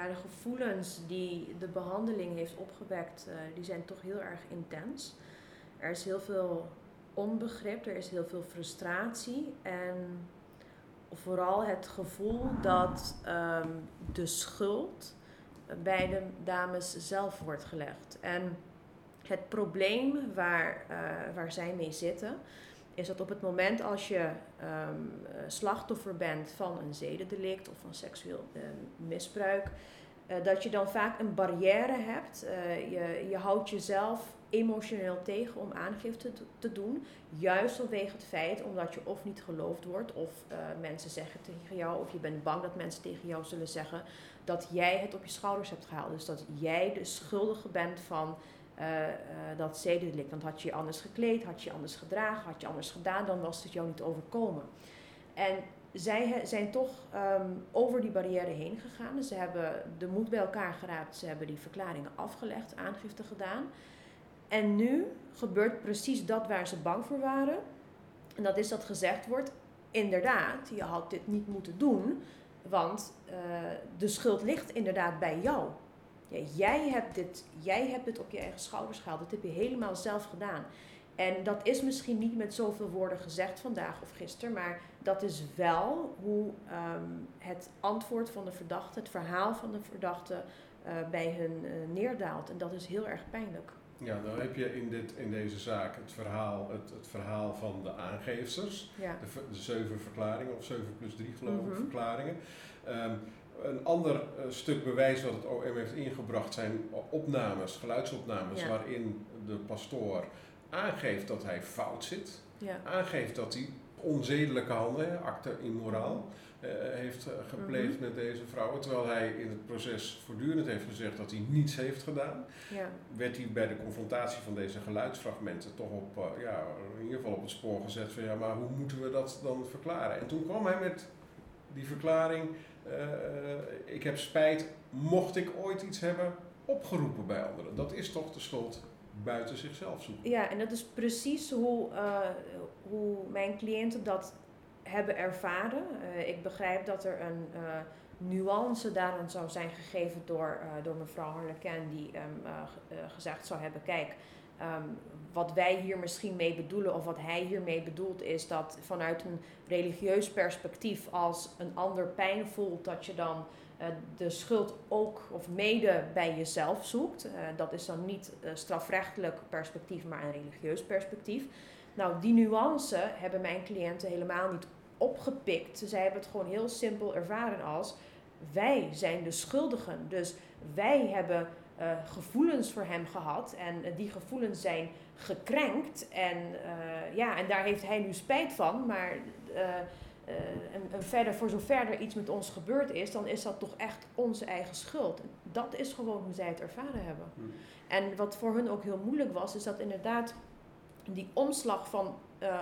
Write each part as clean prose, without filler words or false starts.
de gevoelens die de behandeling heeft opgewekt, die zijn toch heel erg intens. Er is heel veel onbegrip, er is heel veel frustratie en vooral het gevoel dat de schuld bij de dames zelf wordt gelegd. En het probleem waar zij mee zitten, is dat op het moment als je slachtoffer bent van een zedendelict of van seksueel misbruik, dat je dan vaak een barrière hebt. Je houdt jezelf emotioneel tegen om aangifte te doen. Juist vanwege het feit omdat je of niet geloofd wordt of mensen zeggen tegen jou, of je bent bang dat mensen tegen jou zullen zeggen dat jij het op je schouders hebt gehaald. Dus dat jij de schuldige bent van dat zedendelict. Want had je je anders gekleed, had je je anders gedragen, had je anders gedaan, dan was het jou niet overkomen. En zij zijn toch over die barrière heen gegaan. Ze hebben de moed bij elkaar geraapt, ze hebben die verklaringen afgelegd, aangifte gedaan. En nu gebeurt precies dat waar ze bang voor waren. En dat is dat gezegd wordt, inderdaad, je had dit niet moeten doen, want de schuld ligt inderdaad bij jou. Ja, jij hebt dit op je eigen schouders gehaald, dat heb je helemaal zelf gedaan. En dat is misschien niet met zoveel woorden gezegd vandaag of gisteren, maar dat is wel hoe het antwoord van de verdachte, het verhaal van de verdachte bij hun neerdaalt. En dat is heel erg pijnlijk. Ja, dan heb je in deze zaak het verhaal van de aangeefsters, Ja. de 7 verklaringen, of 7+3 geloof ik, verklaringen. Een ander stuk bewijs wat het OM heeft ingebracht zijn opnames, geluidsopnames, waarin de pastoor aangeeft dat hij fout zit, aangeeft dat hij onzedelijke handelen, acte immoraal, heeft gepleegd met deze vrouwen, terwijl hij in het proces voortdurend heeft gezegd dat hij niets heeft gedaan. Ja. Werd hij bij de confrontatie van deze geluidsfragmenten toch in ieder geval op het spoor gezet van ja, maar hoe moeten we dat dan verklaren? En toen kwam hij met die verklaring, ik heb spijt, mocht ik ooit iets hebben opgeroepen bij anderen. Dat is toch de schuld buiten zichzelf zoeken. Ja, en dat is precies hoe mijn cliënten dat hebben ervaren. Ik begrijp dat er een nuance daaraan zou zijn gegeven door mevrouw Harlequin die gezegd zou hebben, kijk, wat wij hier misschien mee bedoelen of wat hij hiermee bedoelt is dat vanuit een religieus perspectief als een ander pijn voelt dat je dan de schuld ook of mede bij jezelf zoekt. Dat is dan niet strafrechtelijk perspectief, maar een religieus perspectief. Nou, die nuance hebben mijn cliënten helemaal niet opgepikt. Zij hebben het gewoon heel simpel ervaren als wij zijn de schuldigen. Dus wij hebben gevoelens voor hem gehad en die gevoelens zijn gekrenkt en daar heeft hij nu spijt van, maar en verder, voor zover er iets met ons gebeurd is, dan is dat toch echt onze eigen schuld. Dat is gewoon hoe zij het ervaren hebben. En wat voor hun ook heel moeilijk was, is dat inderdaad die omslag van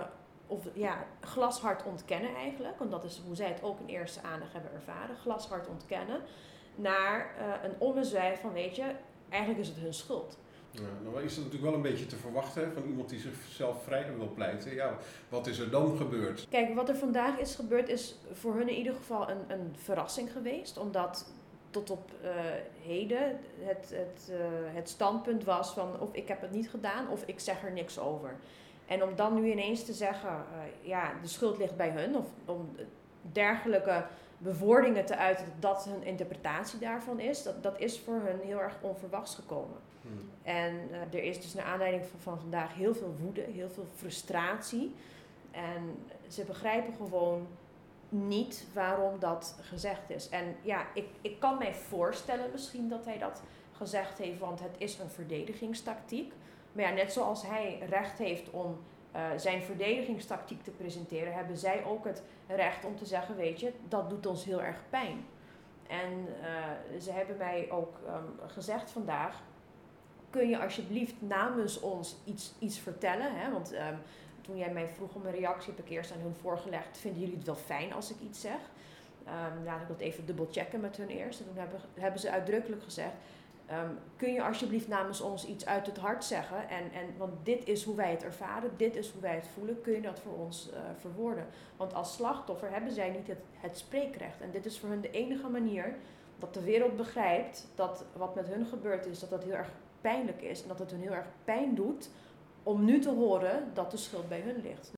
glashard ontkennen eigenlijk, want dat is hoe zij het ook in eerste aandacht hebben ervaren, glashard ontkennen, naar een ommezwaai van weet je, eigenlijk is het hun schuld. Ja, nou is het natuurlijk wel een beetje te verwachten van iemand die zichzelf vrij wil pleiten. Ja, wat is er dan gebeurd? Kijk, wat er vandaag is gebeurd is voor hun in ieder geval een verrassing geweest. Omdat tot op heden het standpunt was van of ik heb het niet gedaan of ik zeg er niks over. En om dan nu ineens te zeggen, de schuld ligt bij hun of om dergelijke bewoordingen te uiten dat hun interpretatie daarvan is, dat is voor hun heel erg onverwachts gekomen. En er is dus naar aanleiding van vandaag heel veel woede, heel veel frustratie. En ze begrijpen gewoon niet waarom dat gezegd is. En ja, ik kan mij voorstellen misschien dat hij dat gezegd heeft, want het is een verdedigingstactiek. Maar ja, net zoals hij recht heeft om zijn verdedigingstactiek te presenteren, hebben zij ook het recht om te zeggen, weet je, dat doet ons heel erg pijn. En ze hebben mij ook gezegd vandaag, kun je alsjeblieft namens ons iets vertellen? Hè? Want toen jij mij vroeg om een reactie, heb ik eerst aan hun voorgelegd, vinden jullie het wel fijn als ik iets zeg? Laat ik dat even dubbelchecken met hun eerst. En toen hebben ze uitdrukkelijk gezegd, kun je alsjeblieft namens ons iets uit het hart zeggen? Want dit is hoe wij het ervaren, dit is hoe wij het voelen. Kun je dat voor ons verwoorden? Want als slachtoffer hebben zij niet het spreekrecht. En dit is voor hun de enige manier dat de wereld begrijpt dat wat met hun gebeurd is, dat dat heel erg pijnlijk is. En dat het hun heel erg pijn doet om nu te horen dat de schuld bij hun ligt.